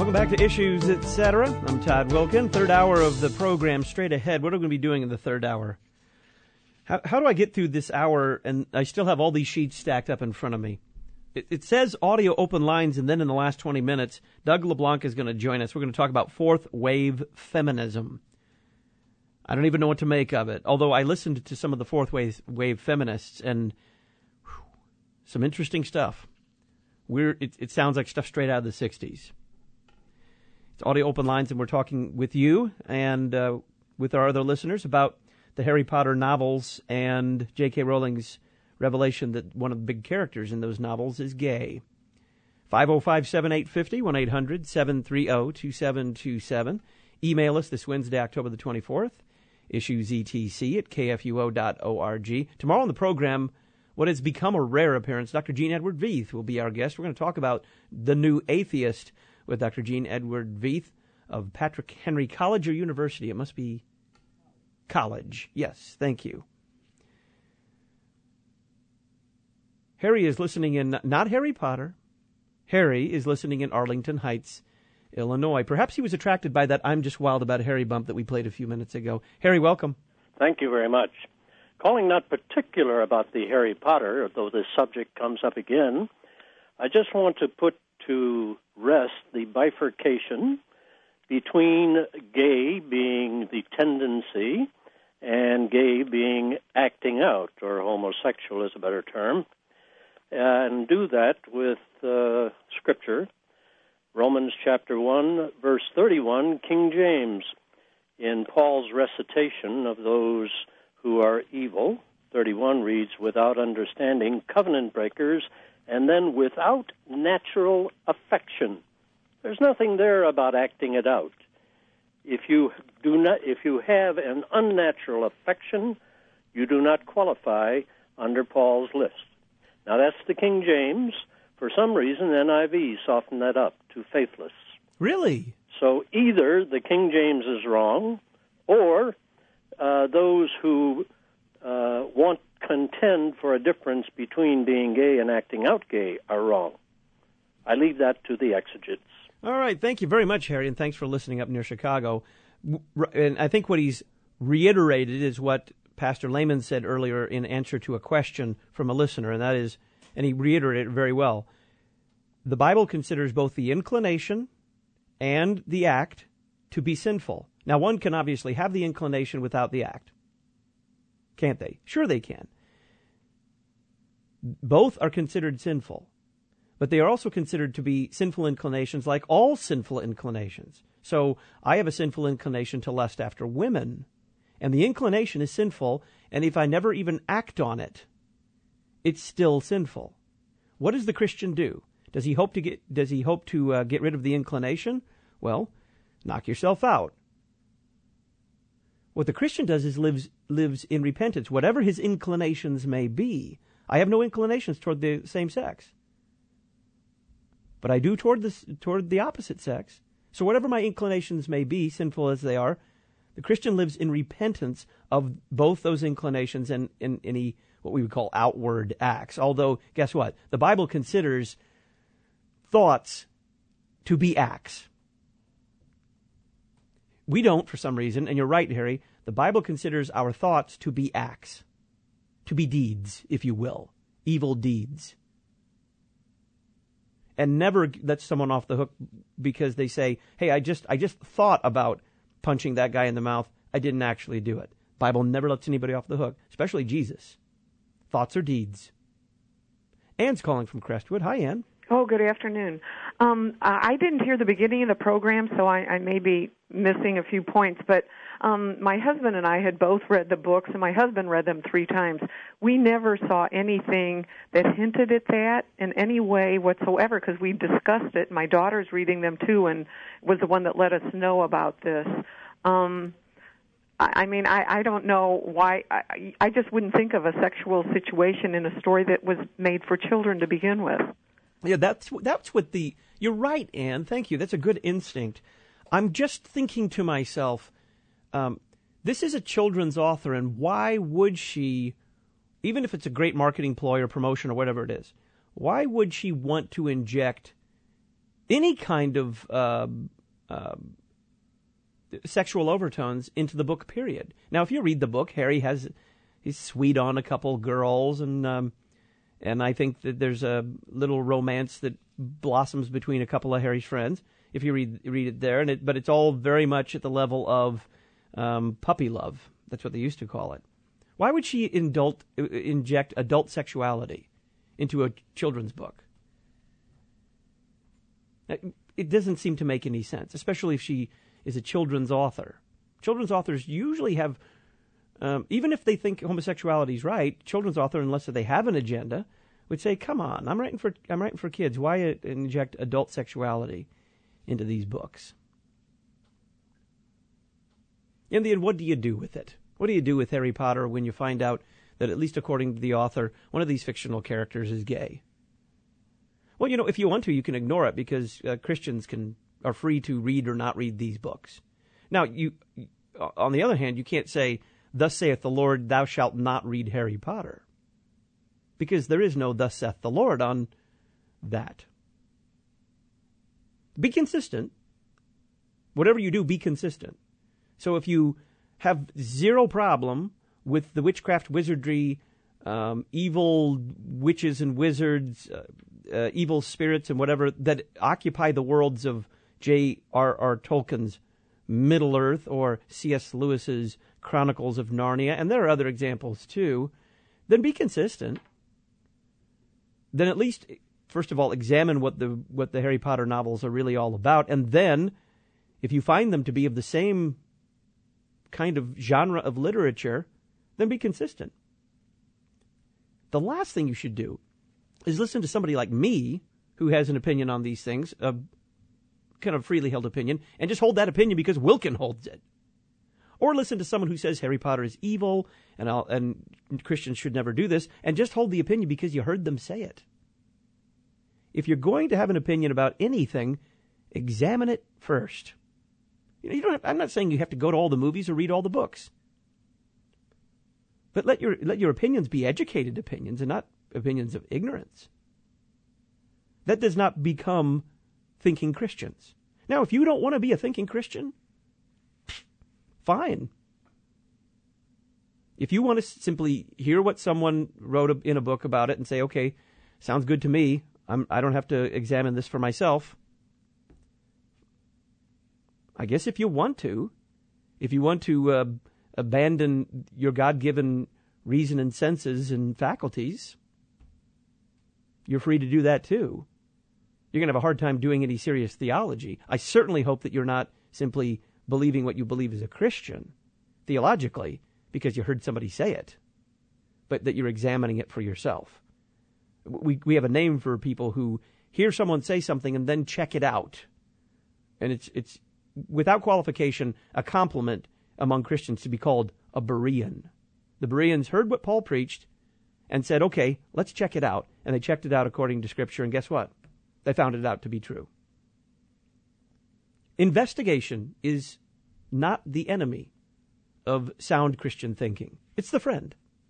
Welcome back to Issues, Etc. I'm Todd Wilkin. Third hour of the program straight ahead. What are we going to be doing in the third hour? How do I get through this hour and I still have all these sheets stacked up in front of me? It says audio open lines, and then in the last 20 minutes, Doug LeBlanc is going to join us. We're going to talk about fourth wave feminism. I don't even know what to make of it, although I listened to some of the fourth wave feminists, and some interesting stuff. It sounds like stuff straight out of the 60s. It's audio open lines, and we're talking with you and with our other listeners about the Harry Potter novels and J.K. Rowling's revelation that one of the big characters in those novels is gay. 505-7850, 1-800-730-2727. Email us this Wednesday, October the 24th, issuesetc@kfuo.org. Tomorrow on the program, what has become a rare appearance, Dr. Gene Edward Veith will be our guest. We're going to talk about The New Atheist with Dr. Gene Edward Veith of Patrick Henry College or University. It must be college. Yes, thank you. Harry is listening in, not Harry Potter. Harry is listening in Arlington Heights, Illinois. Perhaps he was attracted by that I'm Just Wild About Harry bump that we played a few minutes ago. Harry, welcome. Thank you very much. Calling not particular about the Harry Potter, though this subject comes up again, I just want to put to rest the bifurcation between gay being the tendency and gay being acting out, or homosexual is a better term, and do that with Scripture. Romans chapter 1, verse 31, King James, in Paul's recitation of those who are evil. 31 reads, without understanding, covenant breakers, and then without natural affection. There's nothing there about acting it out. If you have an unnatural affection, you do not qualify under Paul's list. Now that's the King James. For some reason, NIV softened that up to faithless. Really? So either the King James is wrong, or those who want contend for a difference between being gay and acting out gay are wrong. I leave that to the exegetes. All right. Thank you very much, Harry, and thanks for listening up near Chicago. And I think what he's reiterated is what Pastor Lehman said earlier in answer to a question from a listener, and that is, and he reiterated it very well, the Bible considers both the inclination and the act to be sinful. Now, one can obviously have the inclination without the act. Can't they? Sure they can. Both are considered sinful, but they are also considered to be sinful inclinations like all sinful inclinations. So I have a sinful inclination to lust after women, and the inclination is sinful, and if I never even act on it, it's still sinful. What does the Christian do? Does he hope to get rid of the inclination? Well, knock yourself out. What the Christian does is lives in repentance, whatever his inclinations may be. I have no inclinations toward the same sex, but I do toward the opposite sex. So whatever my inclinations may be, sinful as they are, the Christian lives in repentance of both those inclinations and in any what we would call outward acts. Although, guess what? The Bible considers thoughts to be acts. We don't, for some reason, and you're right, Harry, the Bible considers our thoughts to be acts, to be deeds, if you will, evil deeds. And never let someone off the hook because they say, hey, I just thought about punching that guy in the mouth. I didn't actually do it. Bible never lets anybody off the hook, especially Jesus. Thoughts are deeds. Anne's calling from Crestwood. Hi, Anne. Oh, good afternoon. I didn't hear the beginning of the program, so I may be missing a few points, but my husband and I had both read the books, and my husband read them 3 times. We never saw anything that hinted at that in any way whatsoever because we discussed it. My daughter's reading them, too, and was the one that let us know about this. I don't know why. I just wouldn't think of a sexual situation in a story that was made for children to begin with. Yeah, that's what you're right, Anne. Thank you. That's a good instinct. I'm just thinking to myself, this is a children's author, and why would she, even if it's a great marketing ploy or promotion or whatever it is, why would she want to inject any kind of sexual overtones into the book, period. Now, if you read the book, Harry he's sweet on a couple girls, and I think that there's a little romance that blossoms between a couple of Harry's friends, if you read it there, but it's all very much at the level of puppy love. That's what they used to call it. Why would she inject adult sexuality into a children's book? It doesn't seem to make any sense, especially if she is a children's author. Children's authors usually have, even if they think homosexuality is right, children's author, unless they have an agenda, would say, "Come on, I'm writing for kids. Why inject adult sexuality into these books?" In the end, what do you do with it? What do you do with Harry Potter when you find out that, at least according to the author, one of these fictional characters is gay? Well, if you want to, you can ignore it, because Christians are free to read or not read these books. Now, on the other hand, you can't say, "Thus saith the Lord, thou shalt not read Harry Potter," because there is no "Thus saith the Lord" on that. Be consistent. Whatever you do, be consistent. So if you have zero problem with the witchcraft, wizardry, evil witches and wizards, evil spirits and whatever that occupy the worlds of J.R.R. Tolkien's Middle-earth or C.S. Lewis's Chronicles of Narnia, and there are other examples too, then be consistent. Then at least, first of all, examine what the Harry Potter novels are really all about, and then, if you find them to be of the same kind of genre of literature, then be consistent. The last thing you should do is listen to somebody like me, who has an opinion on these things, a kind of freely held opinion, and just hold that opinion because Wilkin holds it. Or listen to someone who says Harry Potter is evil and Christians should never do this, and just hold the opinion because you heard them say it. If you're going to have an opinion about anything, examine it first. I'm not saying you have to go to all the movies or read all the books. But let your opinions be educated opinions and not opinions of ignorance. That does not become thinking Christians. Now, if you don't want to be a thinking Christian, fine. If you want to simply hear what someone wrote in a book about it and say, "Okay, sounds good to me, I don't have to examine this for myself," I guess if you want to abandon your God-given reason and senses and faculties, you're free to do that too. You're going to have a hard time doing any serious theology. I certainly hope that you're not simply believing what you believe as a Christian, theologically, because you heard somebody say it, but that you're examining it for yourself. We have a name for people who hear someone say something and then check it out. And it's without qualification, a compliment among Christians to be called a Berean. The Bereans heard what Paul preached and said, "Okay, let's check it out." And they checked it out according to Scripture, and guess what? They found it out to be true. Investigation is not the enemy of sound Christian thinking. It's the friend.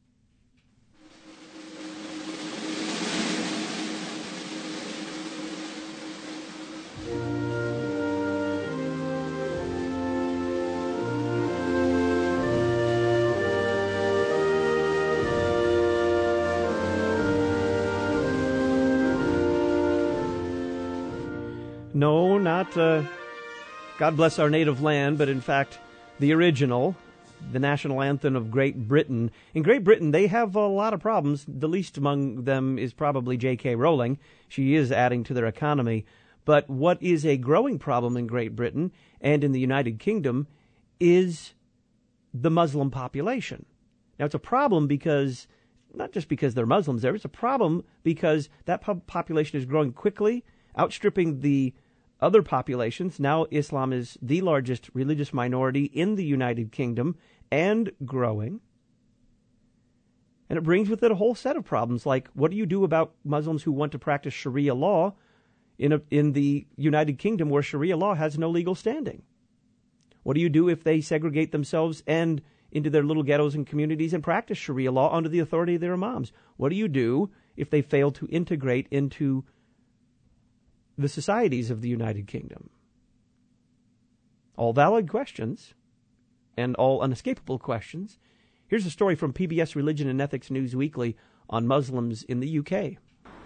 No, not God Bless Our Native Land, but in fact, the original, the national anthem of Great Britain. In Great Britain, they have a lot of problems. The least among them is probably J.K. Rowling. She is adding to their economy. But what is a growing problem in Great Britain and in the United Kingdom is the Muslim population. Now, it's a problem because, not just because they're Muslims there, it's a problem because that population is growing quickly, outstripping the other populations. Now Islam is the largest religious minority in the United Kingdom and growing. And it brings with it a whole set of problems, like what do you do about Muslims who want to practice Sharia law in the United Kingdom where Sharia law has no legal standing? What do you do if they segregate themselves and into their little ghettos and communities and practice Sharia law under the authority of their imams? What do you do if they fail to integrate into the societies of the United Kingdom? All valid questions and all unescapable questions. Here's a story from PBS Religion and Ethics News Weekly on Muslims in the UK.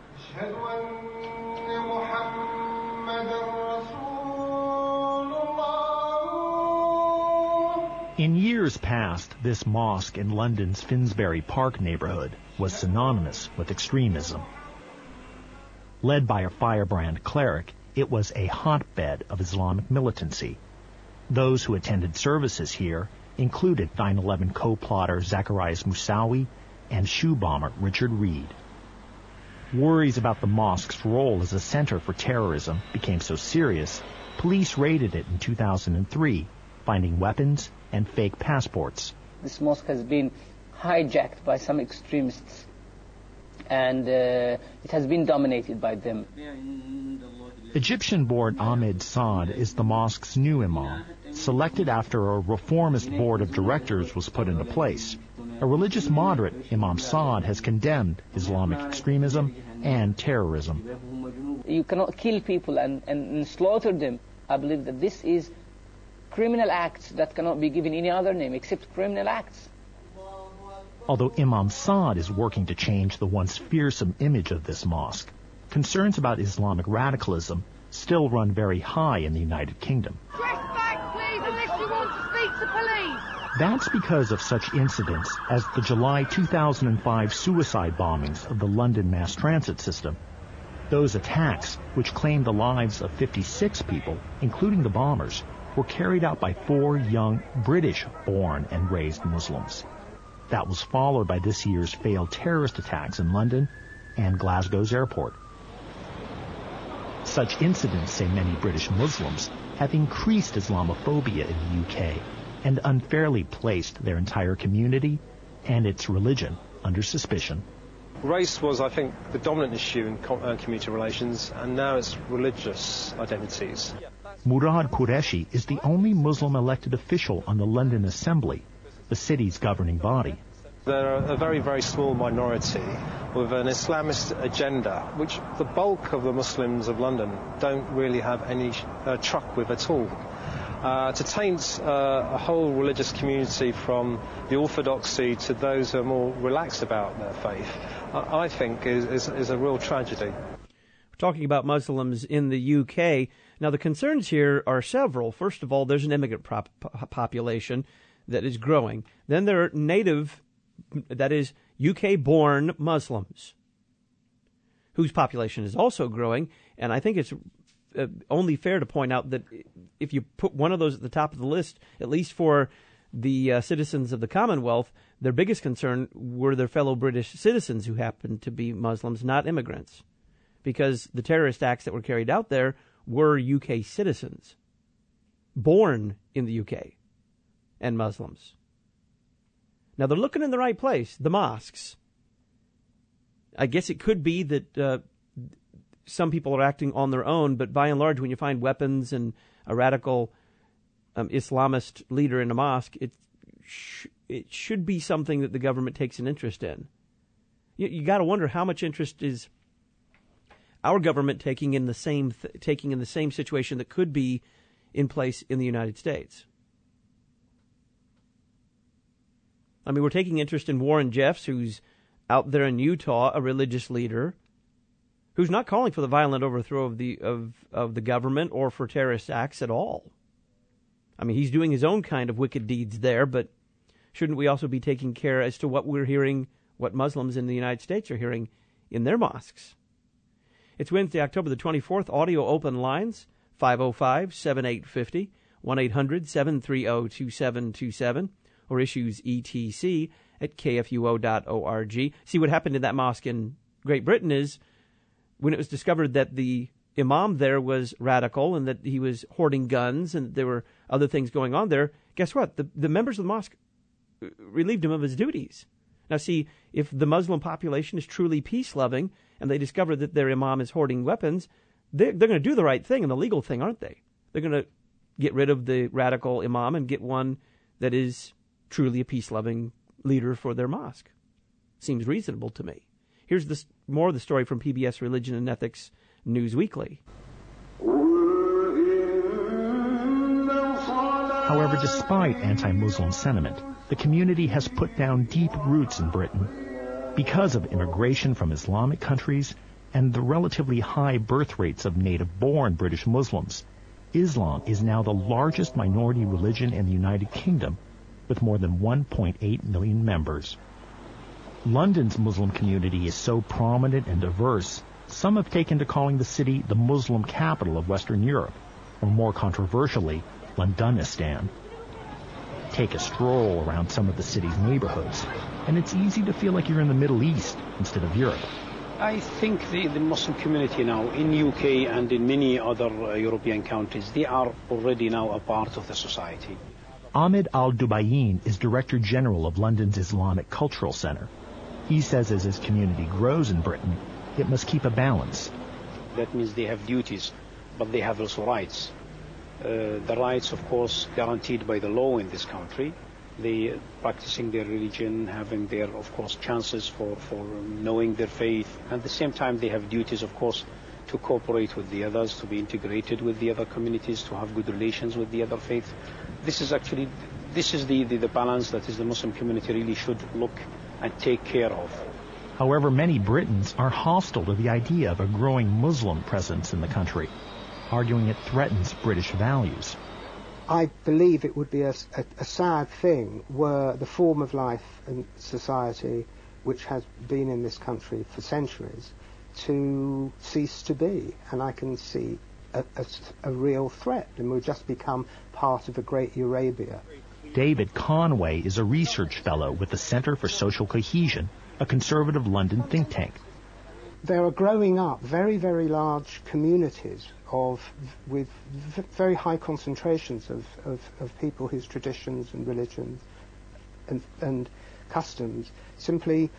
In years past, this mosque in London's Finsbury Park neighborhood was synonymous with extremism. Led by a firebrand cleric, it was a hotbed of Islamic militancy. Those who attended services here included 9/11 co-plotter Zacarias Moussaoui and shoe bomber Richard Reed. Worries about the mosque's role as a center for terrorism became so serious, police raided it in 2003, finding weapons and fake passports. This mosque has been hijacked by some extremists, and it has been dominated by them. Egyptian-born Ahmed Saad is the mosque's new imam, selected after a reformist board of directors was put into place. A religious moderate, Imam Saad has condemned Islamic extremism and terrorism. You cannot kill people and slaughter them. I believe that this is criminal acts that cannot be given any other name except criminal acts. Although Imam Saad is working to change the once fearsome image of this mosque, concerns about Islamic radicalism still run very high in the United Kingdom. Press back, please, unless you want to speak to police. That's because of such incidents as the July 2005 suicide bombings of the London mass transit system. Those attacks, which claimed the lives of 56 people, including the bombers, were carried out by 4 young British-born and raised Muslims. That was followed by this year's failed terrorist attacks in London and Glasgow's airport. Such incidents, say many British Muslims, have increased Islamophobia in the UK and unfairly placed their entire community and its religion under suspicion. Race was, I think, the dominant issue in community relations, and now it's religious identities. Murad Qureshi is the only Muslim elected official on the London Assembly, the city's governing body. They're a very, very small minority with an Islamist agenda, which the bulk of the Muslims of London don't really have any truck with at all. To taint a whole religious community from the orthodoxy to those who are more relaxed about their faith, I think is a real tragedy. We're talking about Muslims in the UK. Now, the concerns here are several. First of all, there's an immigrant population that is growing. Then there are native, that is, UK-born Muslims, whose population is also growing. And I think it's only fair to point out that if you put one of those at the top of the list, at least for the citizens of the Commonwealth, their biggest concern were their fellow British citizens who happened to be Muslims, not immigrants, because the terrorist acts that were carried out there were UK citizens, born in the UK, and Muslims. Now, they're looking in the right place, the mosques. I guess it could be that some people are acting on their own, but by and large, when you find weapons and a radical Islamist leader in a mosque, it should be something that the government takes an interest in. You got to wonder how much interest is our government taking in the same situation that could be in place in the United States. I mean, we're taking interest in Warren Jeffs, who's out there in Utah, a religious leader, who's not calling for the violent overthrow of the government or for terrorist acts at all. I mean, he's doing his own kind of wicked deeds there, but shouldn't we also be taking care as to what we're hearing, what Muslims in the United States are hearing in their mosques? It's Wednesday, October the 24th. Audio open lines, 505-7850, 1-800-730-2727, or issues etc at kfuo.org. See, what happened in that mosque in Great Britain is when it was discovered that the imam there was radical and that he was hoarding guns and that there were other things going on there, guess what? The members of the mosque relieved him of his duties. Now, see, if the Muslim population is truly peace-loving and they discover that their imam is hoarding weapons, they're going to do the right thing and the legal thing, aren't they? They're going to get rid of the radical imam and get one that is truly a peace-loving leader for their mosque. Seems reasonable to me. Here's more of the story from PBS Religion and Ethics News Weekly. However, despite anti-Muslim sentiment, the community has put down deep roots in Britain. Because of immigration from Islamic countries and the relatively high birth rates of native-born British Muslims, Islam is now the largest minority religion in the United Kingdom, with more than 1.8 million members. London's Muslim community is so prominent and diverse, some have taken to calling the city the Muslim capital of Western Europe, or more controversially, Londonistan. Take a stroll around some of the city's neighborhoods, and it's easy to feel like you're in the Middle East instead of Europe. I think the Muslim community now in UK and in many other European countries, they are already now a part of the society. Ahmed Al-Dubayin is Director General of London's Islamic Cultural Center. He says as his community grows in Britain, it must keep a balance. That means they have duties, but they have also rights. The rights, of course, guaranteed by the law in this country. They practicing their religion, having their, of course, chances for knowing their faith. At the same time, they have duties, of course, to cooperate with the others, to be integrated with the other communities, to have good relations with the other faith. This is the balance that is the Muslim community really should look and take care of. However, many Britons are hostile to the idea of a growing Muslim presence in the country, arguing it threatens British values. I believe it would be a sad thing were the form of life and society which has been in this country for centuries to cease to be. And I can see a real threat, and we'll just become part of a great Eurabia. David Conway is a research fellow with the Centre for Social Cohesion, a conservative London think tank. There are growing up very, very large communities with very high concentrations of people whose traditions and religions and customs simply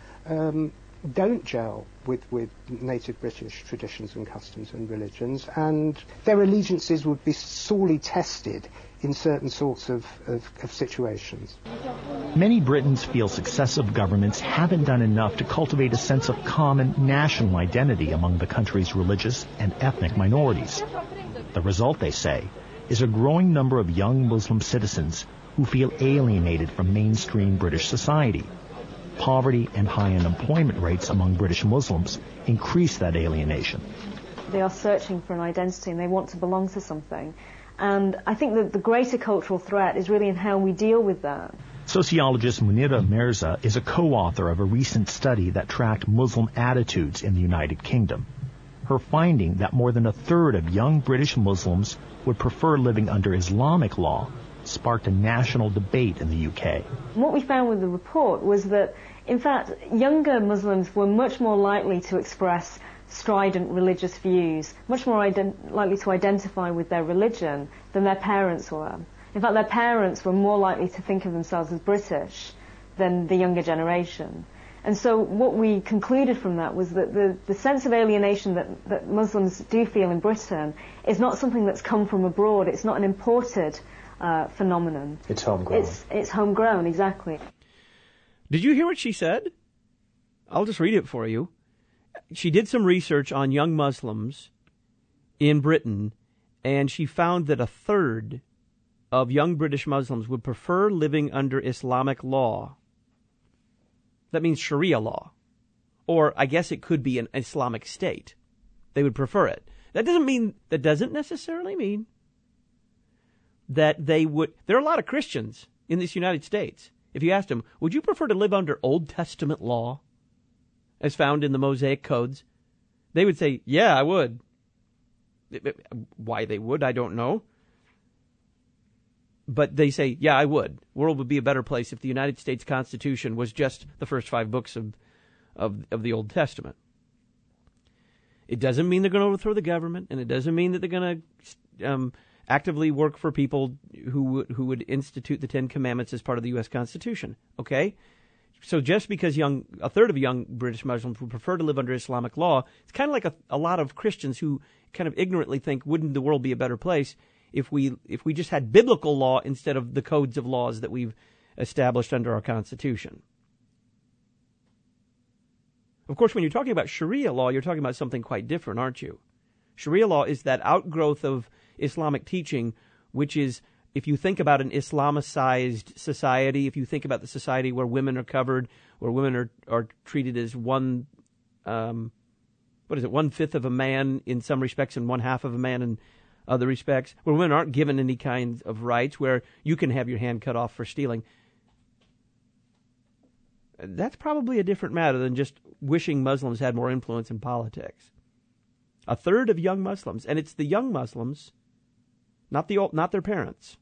don't gel with native British traditions and customs and religions, and their allegiances would be sorely tested in certain sorts of situations. Many Britons feel successive governments haven't done enough to cultivate a sense of common national identity among the country's religious and ethnic minorities. The result, they say, is a growing number of young Muslim citizens who feel alienated from mainstream British society. Poverty and high unemployment rates among British Muslims increase that alienation. They are searching for an identity and they want to belong to something. And I think that the greater cultural threat is really in how we deal with that. Sociologist Munira Mirza is a co-author of a recent study that tracked Muslim attitudes in the United Kingdom. Her finding that more than a third of young British Muslims would prefer living under Islamic law sparked a national debate in the UK. What we found with the report was that, in fact, younger Muslims were much more likely to express strident religious views, much more likely to identify with their religion than their parents were. In fact, their parents were more likely to think of themselves as British than the younger generation. And so what we concluded from that was that the sense of alienation that Muslims do feel in Britain is not something that's come from abroad. It's not an imported phenomenon. It's homegrown. It's homegrown, exactly. Did you hear what she said? I'll just read it for you. She did some research on young Muslims in Britain, and she found that a third of young British Muslims would prefer living under Islamic law. That means Sharia law. Or I guess it could be an Islamic state. They would prefer it. That doesn't necessarily mean that they would. There are a lot of Christians in this United States. If you asked them, would you prefer to live under Old Testament law as found in the Mosaic codes? They would say, yeah, I would. Why they would, I don't know. But they say, yeah, I would. The world would be a better place if the United States Constitution was just the first 5 books of the Old Testament. It doesn't mean they're going to overthrow the government, and it doesn't mean that they're going to actively work for people who would institute the 10 Commandments as part of the U.S. Constitution. Okay? So just because a third of young British Muslims would prefer to live under Islamic law, it's kind of like a lot of Christians who kind of ignorantly think, wouldn't the world be a better place if we just had biblical law instead of the codes of laws that we've established under our Constitution? Of course, when you're talking about Sharia law, you're talking about something quite different, aren't you? Sharia law is that outgrowth of Islamic teaching, which is if you think about an Islamicized society, if you think about the society where women are covered, where women are treated as one fifth of a man in some respects and one half of a man in other respects, where women aren't given any kind of rights, where you can have your hand cut off for stealing. That's probably a different matter than just wishing Muslims had more influence in politics. A third of young Muslims, and it's the young Muslims, not their parents.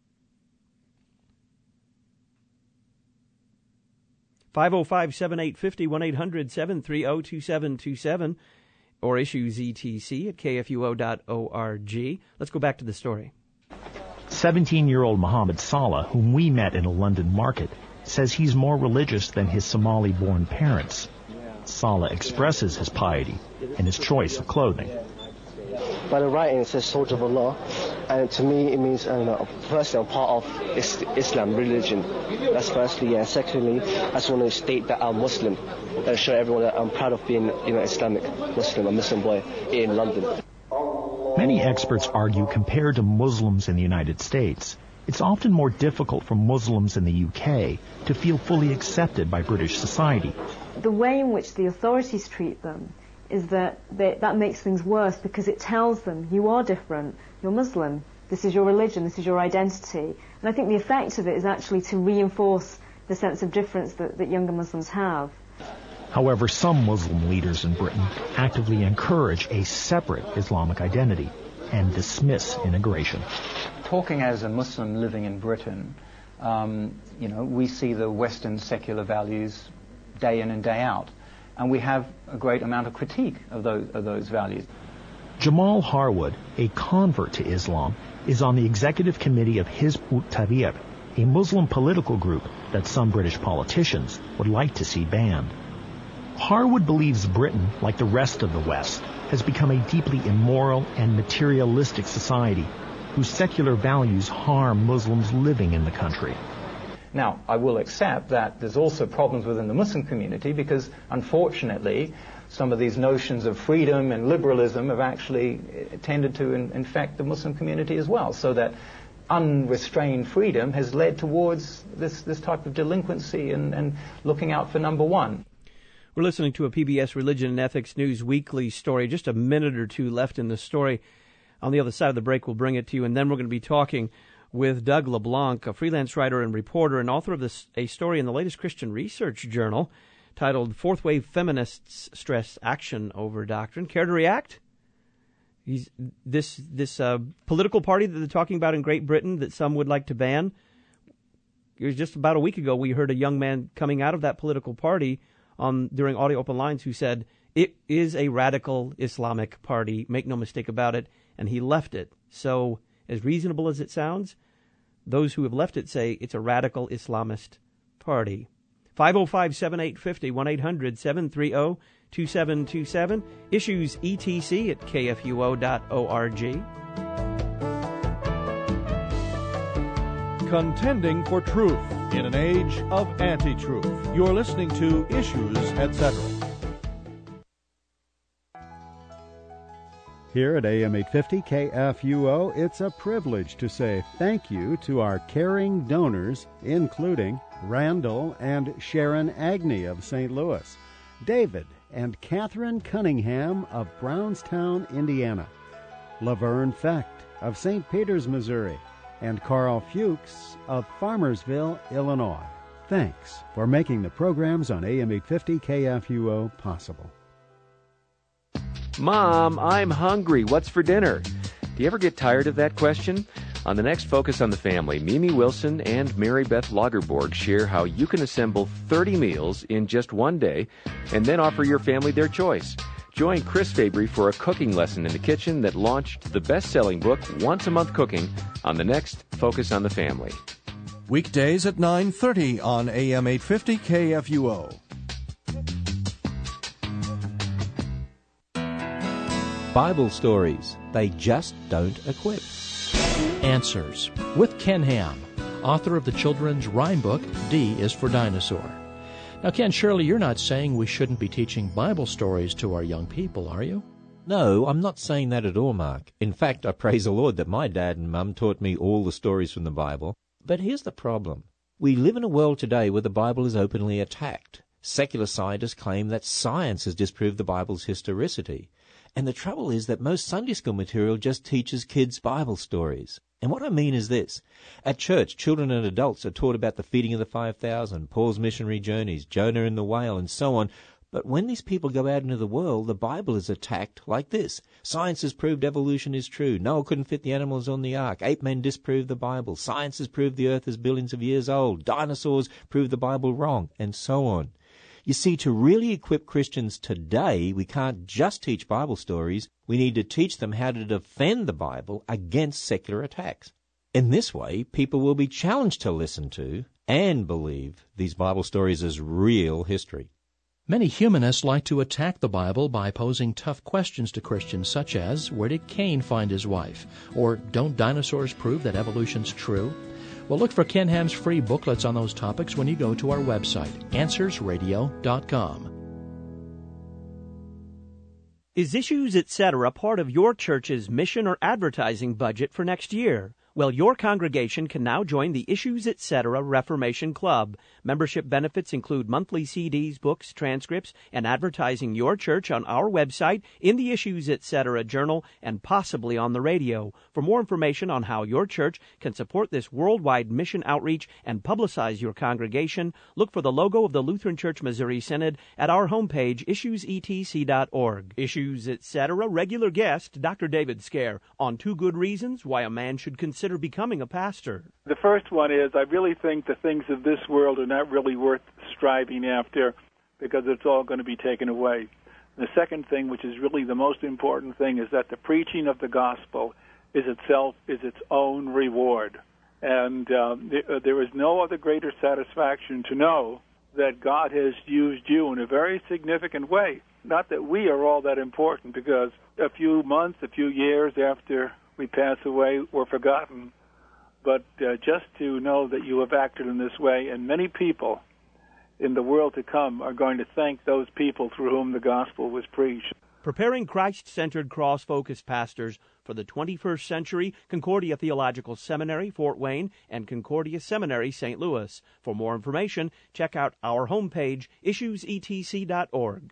505-7850, 1-800-730-2727, or issues etc at kfuo.org. Let's go back to the story. 17-year-old Mohammed Salah, whom we met in a London market, says he's more religious than his Somali-born parents. Salah expresses his piety in his choice of clothing. By the writing, it says soldier of Allah, and to me it means, firstly, I'm part of Islam religion. That's firstly, and secondly, I just want to state that I'm Muslim and show everyone that I'm proud of being, Islamic Muslim, a Muslim boy in London. Many experts argue, compared to Muslims in the United States, it's often more difficult for Muslims in the UK to feel fully accepted by British society. The way in which the authorities treat them is that makes things worse, because it tells them, you are different, you're Muslim, this is your religion, this is your identity. And I think the effect of it is actually to reinforce the sense of difference that younger Muslims have. However, some Muslim leaders in Britain actively encourage a separate Islamic identity and dismiss integration. Talking as a Muslim living in Britain, we see the Western secular values day in and day out, and we have a great amount of critique of those values. Jamal Harwood, a convert to Islam, is on the executive committee of Hizb ut-Tahrir, a Muslim political group that some British politicians would like to see banned. Harwood believes Britain, like the rest of the West, has become a deeply immoral and materialistic society whose secular values harm Muslims living in the country. Now, I will accept that there's also problems within the Muslim community because, unfortunately, some of these notions of freedom and liberalism have actually tended to infect the Muslim community as well, so that unrestrained freedom has led towards this type of delinquency and looking out for number one. We're listening to a PBS Religion and Ethics News Weekly story. Just a minute or two left in the story. On the other side of the break, we'll bring it to you, and then we're going to be talking with Doug LeBlanc, a freelance writer and reporter and author of a story in the latest Christian Research Journal titled Fourth Wave Feminists Stress Action Over Doctrine. Care to react? This political party that they're talking about in Great Britain that some would like to ban. It was just about a week ago we heard a young man coming out of that political party during Audio Open Lines who said, it is a radical Islamic party, make no mistake about it, and he left it. So, as reasonable as it sounds, those who have left it say it's a radical Islamist party. 505-7850, 1-800-730-2727, issues etc at kfuo.org. Contending for truth in an age of anti-truth. You're listening to Issues, etc. Here at AM 850 KFUO, it's a privilege to say thank you to our caring donors, including Randall and Sharon Agnew of St. Louis, David and Catherine Cunningham of Brownstown, Indiana, Laverne Fecht of St. Peters, Missouri, and Carl Fuchs of Farmersville, Illinois. Thanks for making the programs on AM 850 KFUO possible. Mom, I'm hungry. What's for dinner? Do you ever get tired of that question? On the next Focus on the Family, Mimi Wilson and Mary Beth Lagerborg share how you can assemble 30 meals in just one day and then offer your family their choice. Join Chris Fabry for a cooking lesson in the kitchen that launched the best-selling book, Once a Month Cooking, on the next Focus on the Family. Weekdays at 9:30 on AM 850 KFUO. Bible stories. They just don't equip. Answers with Ken Ham, author of the children's rhyme book, D is for Dinosaur. Now, Ken, surely you're not saying we shouldn't be teaching Bible stories to our young people, are you? No, I'm not saying that at all, Mark. In fact, I praise the Lord that my dad and mum taught me all the stories from the Bible. But here's the problem. We live in a world today where the Bible is openly attacked. Secular scientists claim that science has disproved the Bible's historicity. And the trouble is that most Sunday school material just teaches kids Bible stories. And what I mean is this. At church, children and adults are taught about the feeding of the 5,000, Paul's missionary journeys, Jonah and the whale, and so on. But when these people go out into the world, the Bible is attacked like this. Science has proved evolution is true. Noah couldn't fit the animals on the ark. Ape men disproved the Bible. Science has proved the earth is billions of years old. Dinosaurs proved the Bible wrong, and so on. You see, to really equip Christians today, we can't just teach Bible stories. We need to teach them how to defend the Bible against secular attacks. In this way, people will be challenged to listen to and believe these Bible stories as real history. Many humanists like to attack the Bible by posing tough questions to Christians such as, where did Cain find his wife? Or, don't dinosaurs prove that evolution's true? Well, look for Ken Ham's free booklets on those topics when you go to our website, AnswersRadio.com. Is Issues Etc. part of your church's mission or advertising budget for next year? Well, your congregation can now join the Issues Etc. Reformation Club. Membership benefits include monthly CDs, books, transcripts, and advertising your church on our website, in the Issues Etc. journal, and possibly on the radio. For more information on how your church can support this worldwide mission outreach and publicize your congregation, look for the logo of the Lutheran Church Missouri Synod at our homepage, issuesetc.org. Issues Etc. regular guest, Dr. David Scare, on 2 good reasons why a man should consider becoming a pastor. The first one is I really think the things of this world are not really worth striving after because it's all going to be taken away. The second thing, which is really the most important thing, is that the preaching of the gospel is its own reward. And there is no other greater satisfaction to know that God has used you in a very significant way. Not that we are all that important, because a few months, a few years after we pass away, we're forgotten. But just to know that you have acted in this way, and many people in the world to come are going to thank those people through whom the gospel was preached. Preparing Christ-centered, cross-focused pastors for the 21st century, Concordia Theological Seminary, Fort Wayne, and Concordia Seminary, St. Louis. For more information, check out our homepage, issuesetc.org.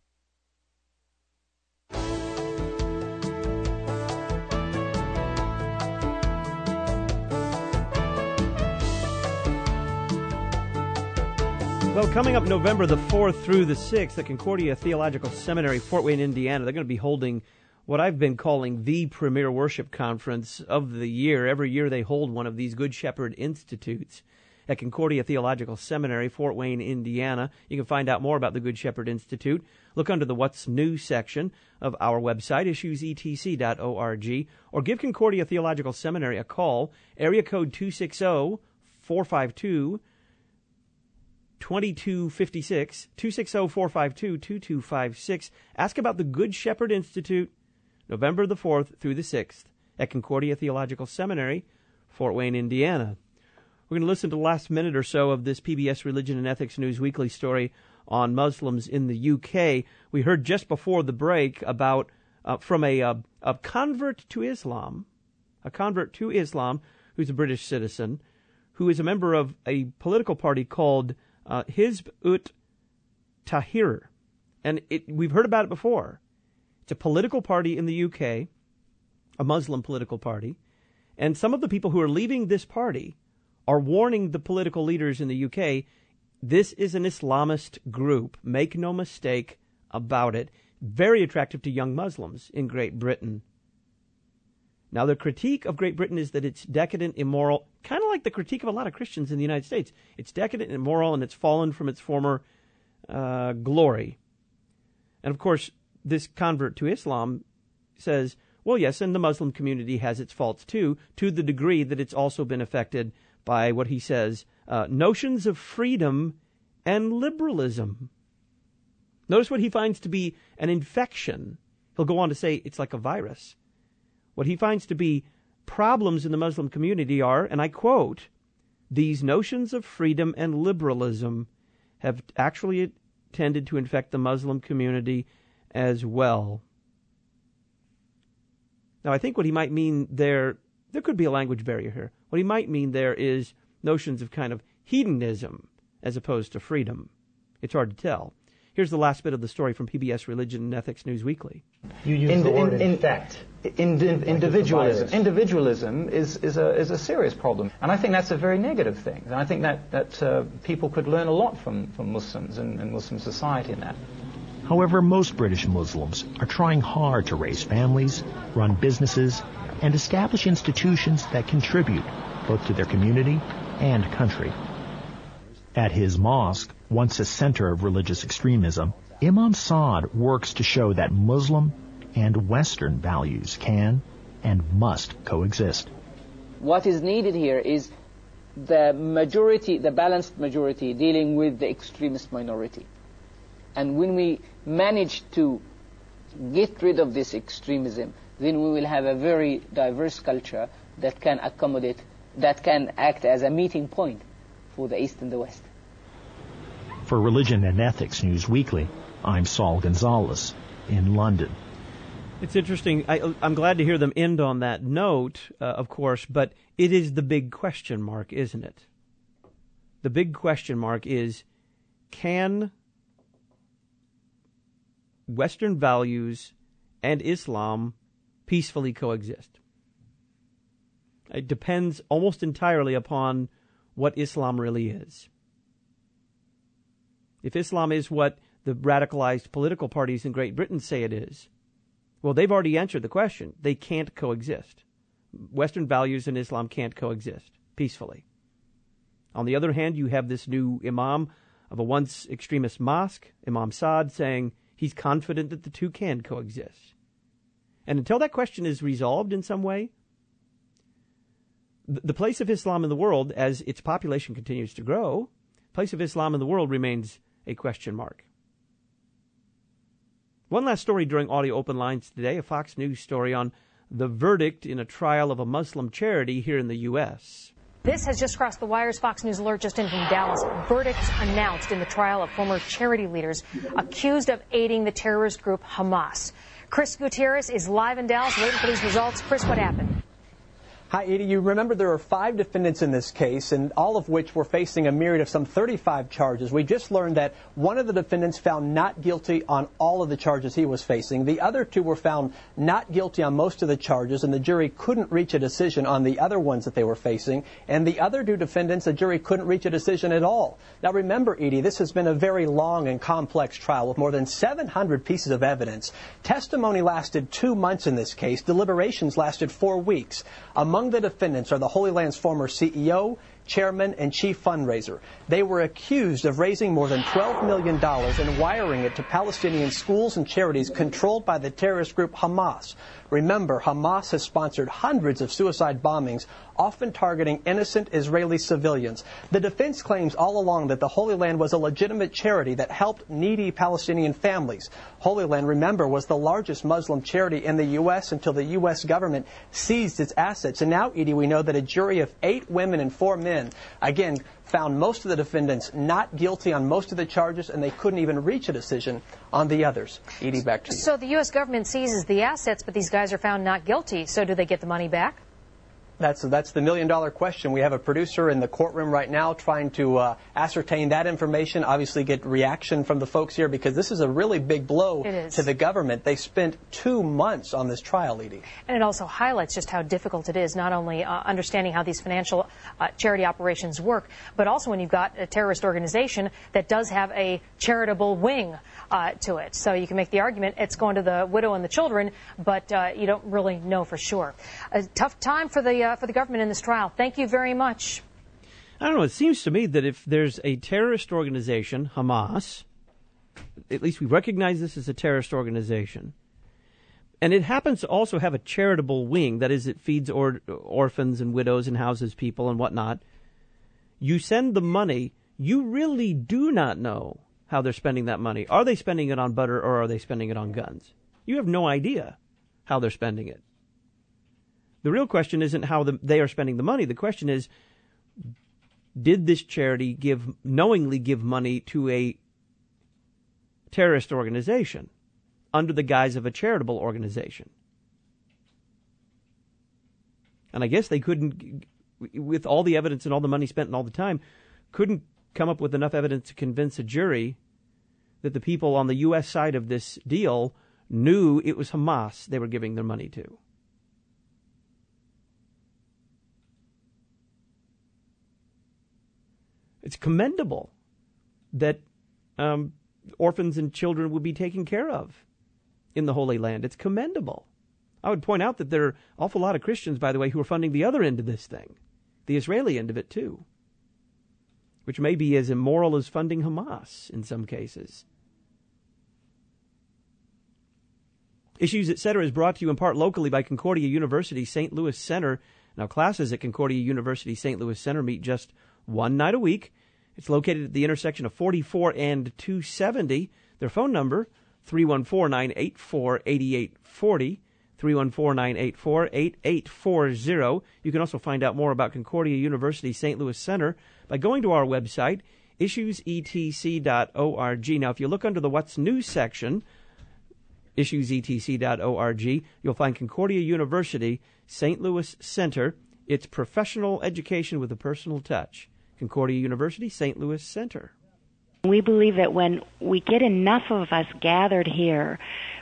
Well, coming up November the 4th through the 6th at Concordia Theological Seminary, Fort Wayne, Indiana, they're going to be holding what I've been calling the premier worship conference of the year. Every year they hold one of these Good Shepherd Institutes at Concordia Theological Seminary, Fort Wayne, Indiana. You can find out more about the Good Shepherd Institute. Look under the What's New section of our website, issuesetc.org, or give Concordia Theological Seminary a call, area code 260-452-2256, 260-452-2256. Ask about the Good Shepherd Institute, November the 4th through the 6th at Concordia Theological Seminary, Fort Wayne, Indiana. We're going to listen to the last minute or so of this PBS Religion and Ethics News Weekly story on Muslims in the UK. We heard just before the break about from a convert to Islam, who's a British citizen, who is a member of a political party called Hizb ut-Tahrir. And we've heard about it before. It's a political party in the UK, a Muslim political party. And some of the people who are leaving this party are warning the political leaders in the UK, this is an Islamist group. Make no mistake about it. Very attractive to young Muslims in Great Britain. Now, the critique of Great Britain is that it's decadent, immoral, kind of like the critique of a lot of Christians in the United States. It's decadent and immoral, and it's fallen from its former glory. And, of course, this convert to Islam says, well, yes, and the Muslim community has its faults, too, to the degree that it's also been affected by what he says, notions of freedom and liberalism. Notice what he finds to be an infection. He'll go on to say it's like a virus. What he finds to be problems in the Muslim community are, and I quote, these notions of freedom and liberalism have actually tended to infect the Muslim community as well. Now, I think what he might mean there could be a language barrier here. What he might mean there is notions of kind of hedonism as opposed to freedom. It's hard to tell. Here's the last bit of the story from PBS Religion and Ethics News Weekly. You use the word infect. Individualism. Individualism is a serious problem. And I think that's a very negative thing. And I think that people could learn a lot from Muslims and Muslim society in that. However, most British Muslims are trying hard to raise families, run businesses, and establish institutions that contribute both to their community and country. At his mosque, once a center of religious extremism, Imam Saad works to show that Muslim and Western values can and must coexist. What is needed here is the majority, the balanced majority, dealing with the extremist minority. And when we manage to get rid of this extremism, then we will have a very diverse culture that can accommodate, that can act as a meeting point for the East and the West. For Religion and Ethics News Weekly, I'm Saul Gonzalez in London. It's interesting. I'm glad to hear them end on that note, of course, but it is the big question mark, isn't it? The big question mark is, can Western values and Islam peacefully coexist? It depends almost entirely upon what Islam really is. If Islam is what the radicalized political parties in Great Britain say it is, well, they've already answered the question. They can't coexist. Western values and Islam can't coexist peacefully. On the other hand, you have this new imam of a once extremist mosque, Imam Saad, saying he's confident that the two can coexist. And until that question is resolved in some way, the place of Islam in the world, as its population continues to grow, place of Islam in the world remains a question mark. One last story during Audio Open Lines today, a Fox News story on the verdict in a trial of a Muslim charity here in the U.S. This has just crossed the wires. Fox News alert just in from Dallas. Verdicts announced in the trial of former charity leaders accused of aiding the terrorist group Hamas. Chris Gutierrez is live in Dallas waiting for these results. Chris, what happened? Hi, Edie. You remember there are 5 defendants in this case, and all of which were facing a myriad of some 35 charges. We just learned that one of the defendants found not guilty on all of the charges he was facing. The other 2 were found not guilty on most of the charges, and the jury couldn't reach a decision on the other ones that they were facing. And the other 2 defendants, the jury couldn't reach a decision at all. Now remember, Edie, this has been a very long and complex trial with more than 700 pieces of evidence. Testimony lasted 2 months in this case. Deliberations lasted 4 weeks. Among the defendants are the Holy Land's former CEO, chairman, and chief fundraiser. They were accused of raising more than $12 million and wiring it to Palestinian schools and charities controlled by the terrorist group Hamas. Remember, Hamas has sponsored hundreds of suicide bombings, often targeting innocent Israeli civilians. The defense claims all along that the Holy Land was a legitimate charity that helped needy Palestinian families. Holy Land, remember, was the largest Muslim charity in the U.S. until the U.S. government seized its assets. And now, Edie, we know that a jury of 8 women and 4 men, again, found most of the defendants not guilty on most of the charges, and they couldn't even reach a decision on the others. Edie, back to you. So the U.S. government seizes the assets, but these guys are found not guilty. So do they get the money back? That's the million-dollar question. We have a producer in the courtroom right now trying to ascertain that information, obviously get reaction from the folks here, because this is a really big blow to the government. They spent 2 months on this trial, Edie. And it also highlights just how difficult it is, not only understanding how these financial charity operations work, but also when you've got a terrorist organization that does have a charitable wing to it. So you can make the argument it's going to the widow and the children, but you don't really know for sure. A tough time for the government in this trial. Thank you very much. I don't know. It seems to me that if there's a terrorist organization, Hamas, at least we recognize this as a terrorist organization, and it happens to also have a charitable wing, that is, it feeds orphans and widows and houses people and whatnot, you send the money, you really do not know how they're spending that money. Are they spending it on butter or are they spending it on guns? You have no idea how they're spending it. The real question isn't how they are spending the money. The question is, did this charity knowingly give money to a terrorist organization under the guise of a charitable organization? And I guess they couldn't, with all the evidence and all the money spent and all the time, couldn't come up with enough evidence to convince a jury that the people on the U.S. side of this deal knew it was Hamas they were giving their money to. It's commendable that orphans and children would be taken care of in the Holy Land. It's commendable. I would point out that there are an awful lot of Christians, by the way, who are funding the other end of this thing, the Israeli end of it too, which may be as immoral as funding Hamas in some cases. Issues, Etc. is brought to you in part locally by Concordia University St. Louis Center. Now, classes at Concordia University St. Louis Center meet just one night a week. It's located at the intersection of 44 and 270. Their phone number, 314-984-8840, 314-984-8840. You can also find out more about Concordia University St. Louis Center by going to our website, issuesetc.org. Now, if you look under the What's New section, issuesetc.org, you'll find Concordia University St. Louis Center. It's professional education with a personal touch. Concordia University St. Louis Center. We believe that when we get enough of us gathered here,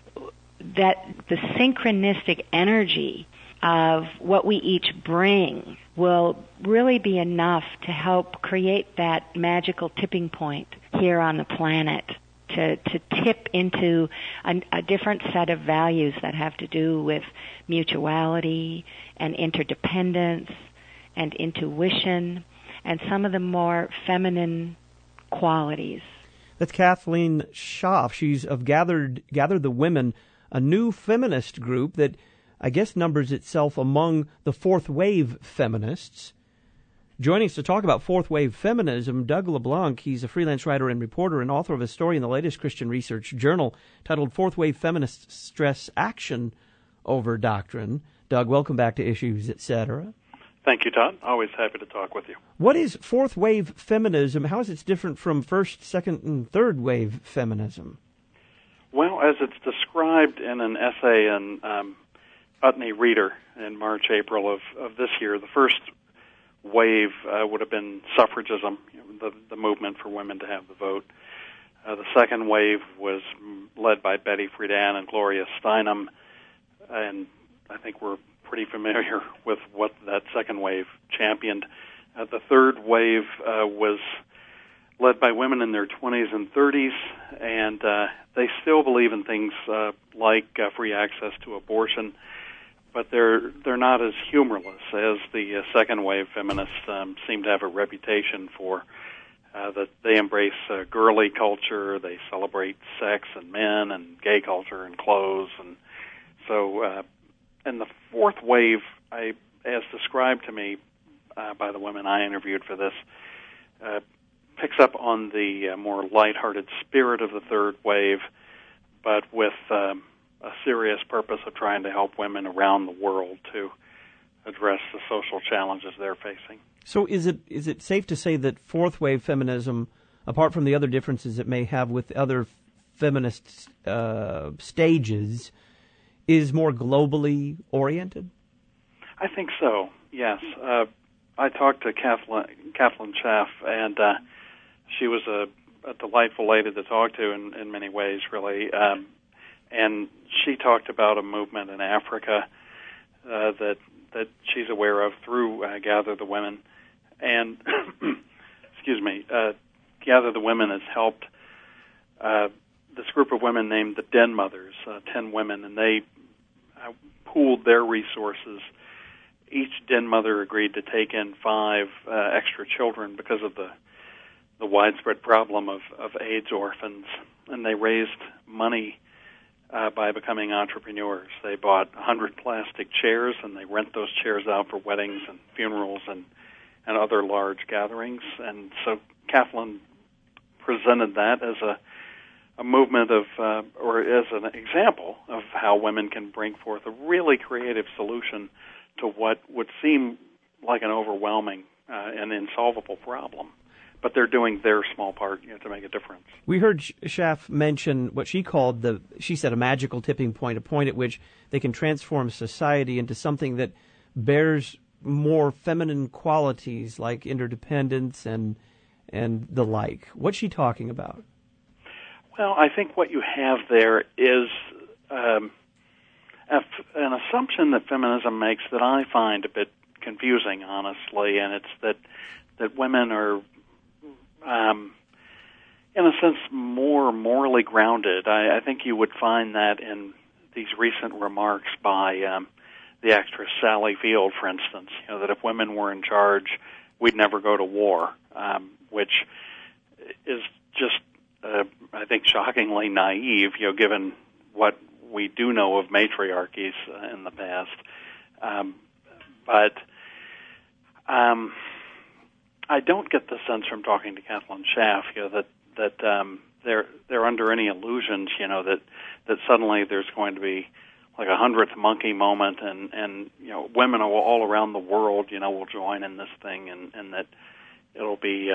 that the synchronistic energy of what we each bring will really be enough to help create that magical tipping point here on the planet, to tip into a different set of values that have to do with mutuality and interdependence and intuition and some of the more feminine qualities. That's Kathleen Schaff. She's of Gather the Women, a new feminist group that I guess numbers itself among the fourth wave feminists. Joining us to talk about fourth wave feminism, Doug LeBlanc. He's a freelance writer and reporter and author of a story in the latest Christian Research journal titled Fourth Wave Feminists Stress Action Over Doctrine. Doug, welcome back to Issues, Etc. Thank you, Todd. Always happy to talk with you. What is fourth wave feminism? How is it different from first, second, and third wave feminism? Well, as it's described in an essay in Putney Reader in March, April of this year, the first wave would have been suffragism, the movement for women to have the vote. The second wave was led by Betty Friedan and Gloria Steinem, and I think we're pretty familiar with what that second wave championed. The third wave was led by women in their 20s and 30s, and they still believe in things like free access to abortion, but they're not as humorless as the second wave feminists seem to have a reputation for. That they embrace girly culture, they celebrate sex and men and gay culture and clothes, and so. And the fourth wave, as described to me by the women I interviewed for this, picks up on the more lighthearted spirit of the third wave, but with a serious purpose of trying to help women around the world to address the social challenges they're facing. So is it safe to say that fourth wave feminism, apart from the other differences it may have with other feminist stages, is more globally oriented? I think so, yes. I talked to Kathleen Schaff, and she was a delightful lady to talk to in many ways, really. And she talked about a movement in Africa that she's aware of through Gather the Women. And, excuse me, Gather the Women has helped this group of women named the Den Mothers, 10 women, and they pooled their resources. Each Den Mother agreed to take in 5 extra children because of the widespread problem of AIDS orphans, and they raised money by becoming entrepreneurs. They bought 100 plastic chairs, and they rent those chairs out for weddings and funerals and other large gatherings. And so Kathleen presented that as a movement of, or as an example of how women can bring forth a really creative solution to what would seem like an overwhelming and insolvable problem. But they're doing their small part, to make a difference. We heard Schaff mention what she called she said a magical tipping point, a point at which they can transform society into something that bears more feminine qualities like interdependence and the like. What's she talking about? Well, I think what you have there is an assumption that feminism makes that I find a bit confusing, honestly, and it's that women are, in a sense, more morally grounded. I think you would find that in these recent remarks by the actress Sally Field, for instance, that if women were in charge, we'd never go to war, which is just, I think, shockingly naive, given what we do know of matriarchies in the past. But I don't get the sense from talking to Kathleen Schaff, that they're under any illusions, that suddenly there's going to be like a 100th monkey moment, and women all around the world, will join in this thing, and that it'll be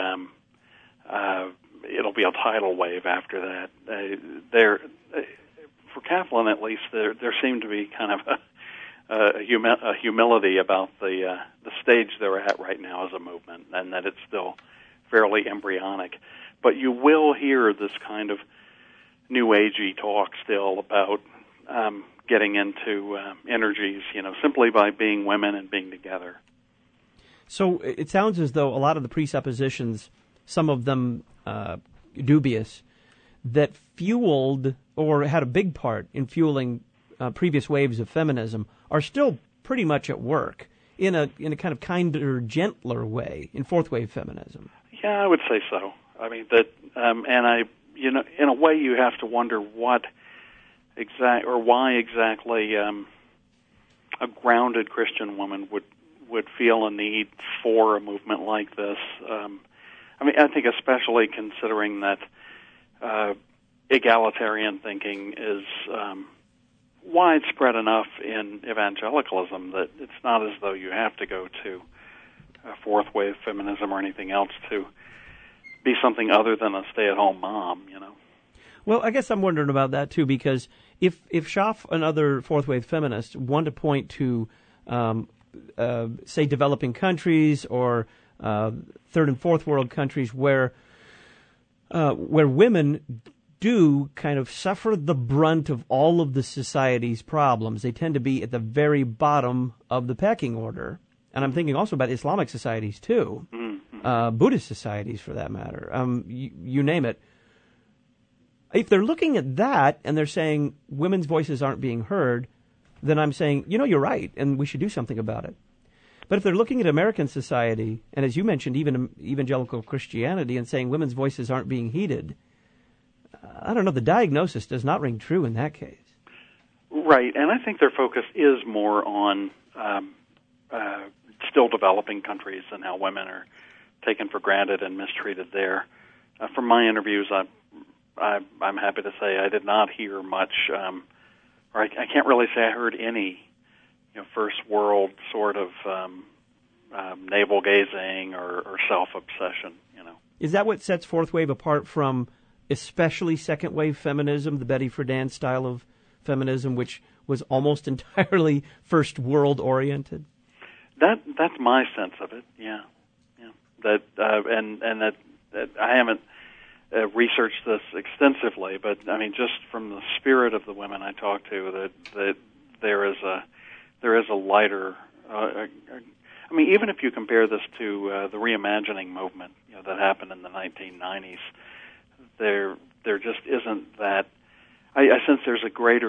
a tidal wave after that. For Kathleen, at least, there seemed to be kind of a humility about the stage they're at right now as a movement, and that it's still fairly embryonic. But you will hear this kind of new agey talk still about getting into energies, simply by being women and being together. So it sounds as though a lot of the presuppositions, some of them dubious, that fueled or had a big part in fueling previous waves of feminism are still pretty much at work in a kind of kinder, gentler way in fourth wave feminism. Yeah, I would say so. I mean that, and in a way, you have to wonder why exactly a grounded Christian woman would feel a need for a movement like this. I think especially considering that egalitarian thinking is widespread enough in evangelicalism that it's not as though you have to go to fourth wave feminism or anything else to be something other than a stay-at-home mom, Well, I guess I'm wondering about that too, because if Schaff and other fourth wave feminists want to point to, say, developing countries or third and fourth world countries where women do kind of suffer the brunt of all of the society's problems, they tend to be at the very bottom of the pecking order. And I'm thinking also about Islamic societies too, Buddhist societies for that matter. You name it. If they're looking at that and they're saying women's voices aren't being heard, then I'm saying, you're right, and we should do something about it. But if they're looking at American society, and as you mentioned, even evangelical Christianity, and saying women's voices aren't being heeded, I don't know, the diagnosis does not ring true in that case. Right, and I think their focus is more on still developing countries and how women are taken for granted and mistreated there. From my interviews, I'm happy to say I did not hear much, or I can't really say I heard any, first world sort of navel gazing or self-obsession. Is that what sets fourth wave apart from especially second wave feminism, the Betty Friedan style of feminism, which was almost entirely first world oriented? That's my sense of it. Yeah. That and that I haven't researched this extensively, but I mean, just from the spirit of the women I talked to, that there is a lighter. I mean, even if you compare this to the reimagining movement, that happened in the 1990s, there just isn't that. I sense there's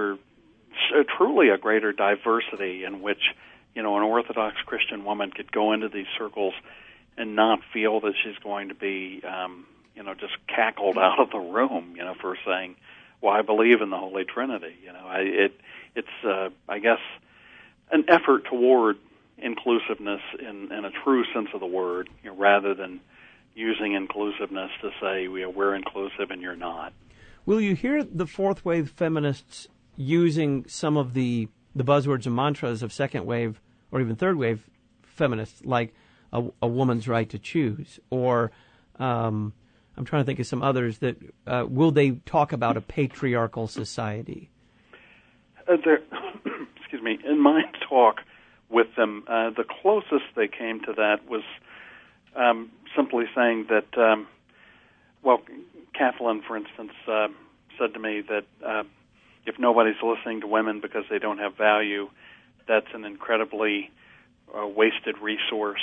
truly a greater diversity in which an Orthodox Christian woman could go into these circles and not feel that she's going to be just cackled out of the room, for saying, well, I believe in the Holy Trinity. It's I guess, an effort toward inclusiveness in a true sense of the word, rather than using inclusiveness to say, we're inclusive and you're not. Will you hear the fourth wave feminists using some of the buzzwords and mantras of second wave or even third wave feminists, like a woman's right to choose, or I'm trying to think of some others that will they talk about a patriarchal society? Excuse me. In my talk with them. The closest they came to that was simply saying that, Kathleen, for instance, said to me that if nobody's listening to women because they don't have value, that's an incredibly wasted resource.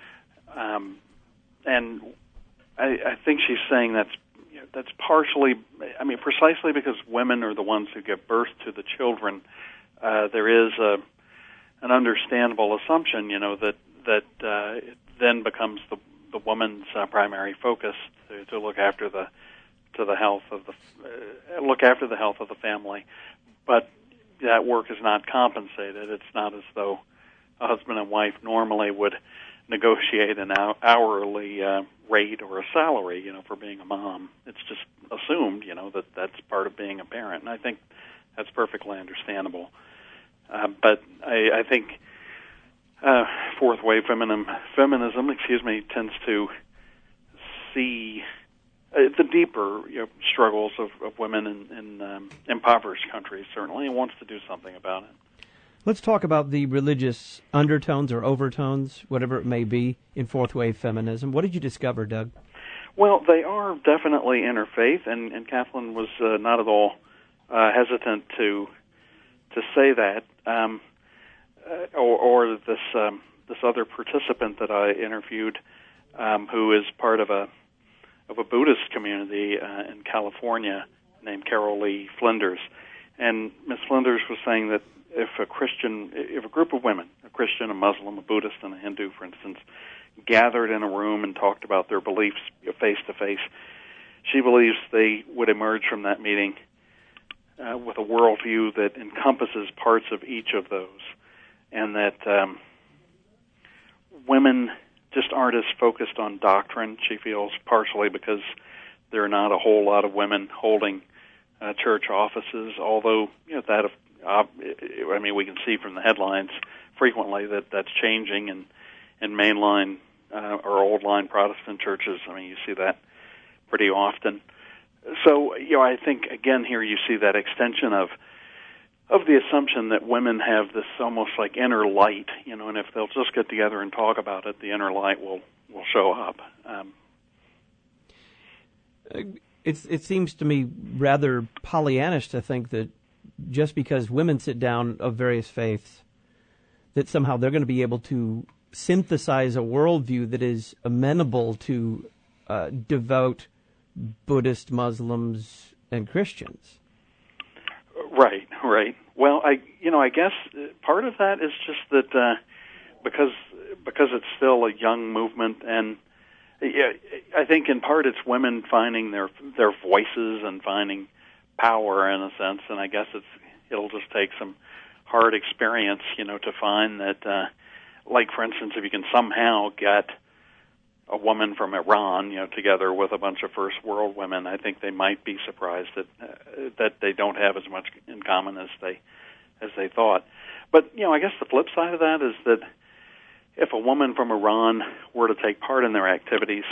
And I think she's saying that's partially, precisely because women are the ones who give birth to the children. There is an understandable assumption, that it then becomes the woman's primary focus to look after the health of the family, but that work is not compensated. It's not as though a husband and wife normally would negotiate an hourly rate or a salary, for being a mom. It's just assumed, that that's part of being a parent, and I think that's perfectly understandable. But I think fourth wave feminism, tends to see the deeper struggles of women in impoverished countries, certainly, and wants to do something about it. Let's talk about the religious undertones or overtones, whatever it may be, in fourth wave feminism. What did you discover, Doug? Well, they are definitely interfaith, and Kathleen was not at all hesitant to say that, or this other participant that I interviewed, who is part of a Buddhist community in California named Carol Lee Flinders, and Ms. Flinders was saying that if a group of women, a Christian, a Muslim, a Buddhist, and a Hindu, for instance, gathered in a room and talked about their beliefs face to face, she believes they would emerge from that meeting with a worldview that encompasses parts of each of those, and that women just aren't as focused on doctrine, she feels, partially because there are not a whole lot of women holding church offices, although that we can see from the headlines frequently that that's changing in mainline or old line Protestant churches. You see that pretty often. So, I think, again, here you see that extension of the assumption that women have this almost like inner light, and if they'll just get together and talk about it, the inner light will show up. It seems to me rather Pollyannish to think that just because women sit down of various faiths, that somehow they're going to be able to synthesize a worldview that is amenable to devout Buddhist, Muslims, and Christians. Right. Well, I guess part of that is just that because it's still a young movement, and I think in part it's women finding their voices and finding power in a sense, and I guess it'll just take some hard experience, to find that, like for instance, if you can somehow get a woman from Iran, together with a bunch of first world women, I think they might be surprised that they don't have as much in common as they thought. But I guess the flip side of that is that if a woman from Iran were to take part in their activities,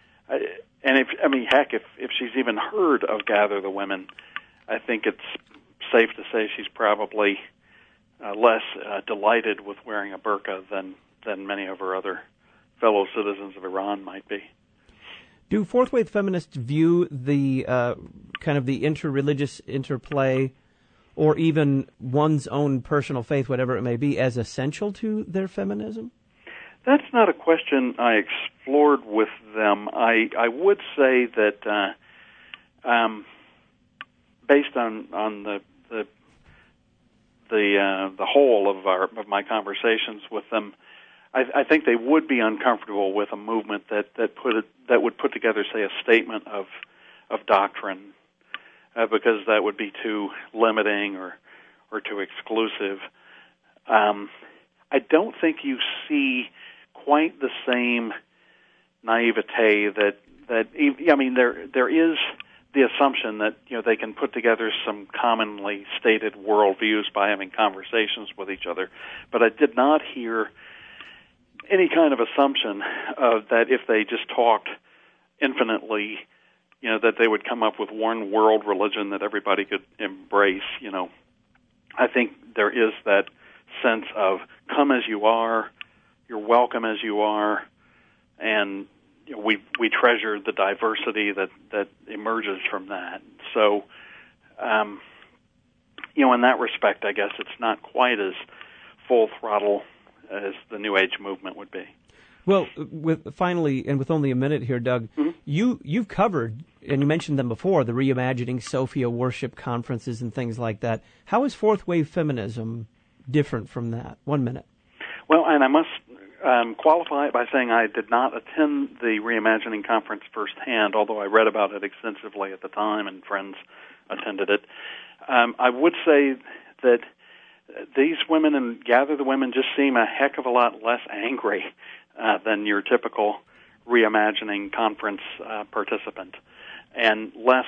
if she's even heard of Gather the Women, I think it's safe to say she's probably less delighted with wearing a burqa than many of her other fellow citizens of Iran might be. Do fourth wave feminists view the kind of the interreligious interplay, or even one's own personal faith, whatever it may be, as essential to their feminism? That's not a question I explored with them. I would say that based on the whole of my conversations with them, I think they would be uncomfortable with a movement that would put together, say, a statement of doctrine, because that would be too limiting or too exclusive. I don't think you see quite the same naivete that there is the assumption that they can put together some commonly stated worldviews by having conversations with each other, but I did not hear any kind of assumption that if they just talked infinitely, that they would come up with one world religion that everybody could embrace. I think there is that sense of come as you are, you're welcome as you are, and we treasure the diversity that emerges from that. So, in that respect, I guess it's not quite as full throttle as the New Age movement would be. Well, finally, and with only a minute here, Doug, you've covered, and you mentioned them before, the Reimagining Sophia worship conferences and things like that. How is fourth wave feminism different from that? 1 minute. Well, and I must qualify it by saying I did not attend the Reimagining conference firsthand, although I read about it extensively at the time and friends attended it. I would say that these women and Gather the Women just seem a heck of a lot less angry than your typical Reimagining conference participant, and less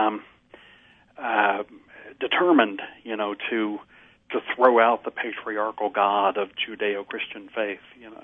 determined, to throw out the patriarchal God of Judeo-Christian faith.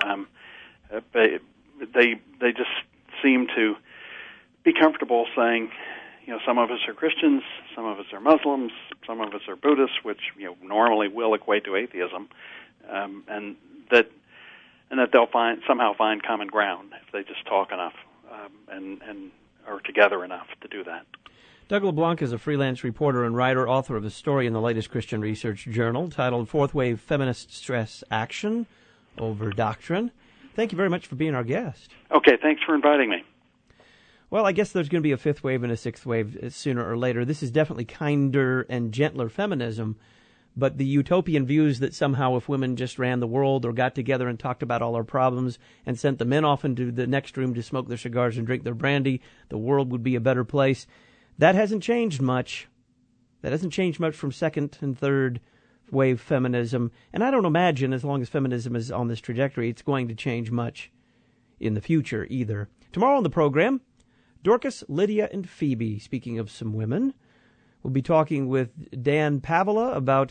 They just seem to be comfortable saying, some of us are Christians, some of us are Muslims, some of us are Buddhists, which normally will equate to atheism, and that they'll somehow find common ground if they just talk enough and are together enough to do that. Doug LeBlanc is a freelance reporter and writer, author of a story in the latest Christian Research Journal titled Fourth Wave Feminist Stress Action Over Doctrine. Thank you very much for being our guest. Okay, thanks for inviting me. Well, I guess there's going to be a fifth wave and a sixth wave sooner or later. This is definitely kinder and gentler feminism, but the utopian views that somehow if women just ran the world or got together and talked about all our problems and sent the men off into the next room to smoke their cigars and drink their brandy, the world would be a better place. That hasn't changed much. That hasn't changed much from second and third wave feminism. And I don't imagine, as long as feminism is on this trajectory, it's going to change much in the future either. Tomorrow on the program, Dorcas, Lydia, and Phoebe. Speaking of some women, we'll be talking with Dan Pavela about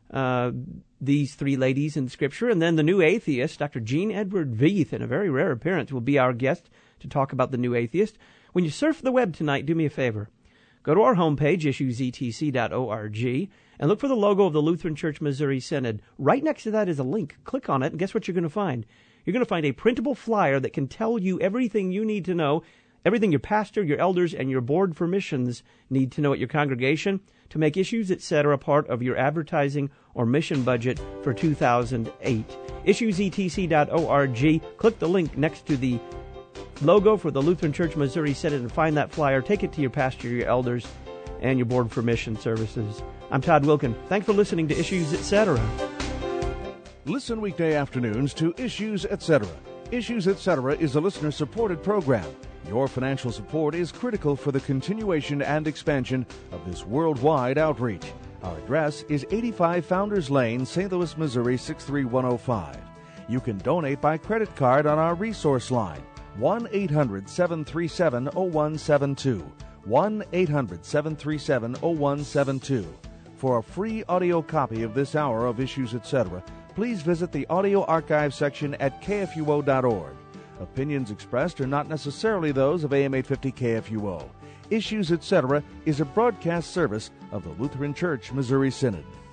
these three ladies in Scripture. And then the New Atheist, Dr. Jean Edward Veith, in a very rare appearance, will be our guest to talk about the New Atheist. When you surf the web tonight, do me a favor. Go to our homepage, issuesetc.org, and look for the logo of the Lutheran Church Missouri Synod. Right next to that is a link. Click on it, and guess what you're going to find? You're going to find a printable flyer that can tell you everything you need to know, everything your pastor, your elders, and your board for missions need to know at your congregation to make Issues, etc. part of your advertising or mission budget for 2008. Issuesetc.org. Click the link next to the logo for the Lutheran Church Missouri Synod and find that flyer. Take it to your pastor, your elders, and your board for mission services. I'm Todd Wilkin. Thanks for listening to Issues, etc. Listen weekday afternoons to Issues, etc. Issues, etc. is a listener-supported program. Your financial support is critical for the continuation and expansion of this worldwide outreach. Our address is 85 Founders Lane, St. Louis, Missouri 63105. You can donate by credit card on our resource line, 1-800-737-0172, 1-800-737-0172. For a free audio copy of this hour of Issues, etc., please visit the audio archive section at kfuo.org. Opinions expressed are not necessarily those of AM 850 KFUO. Issues, etc. is a broadcast service of the Lutheran Church Missouri Synod.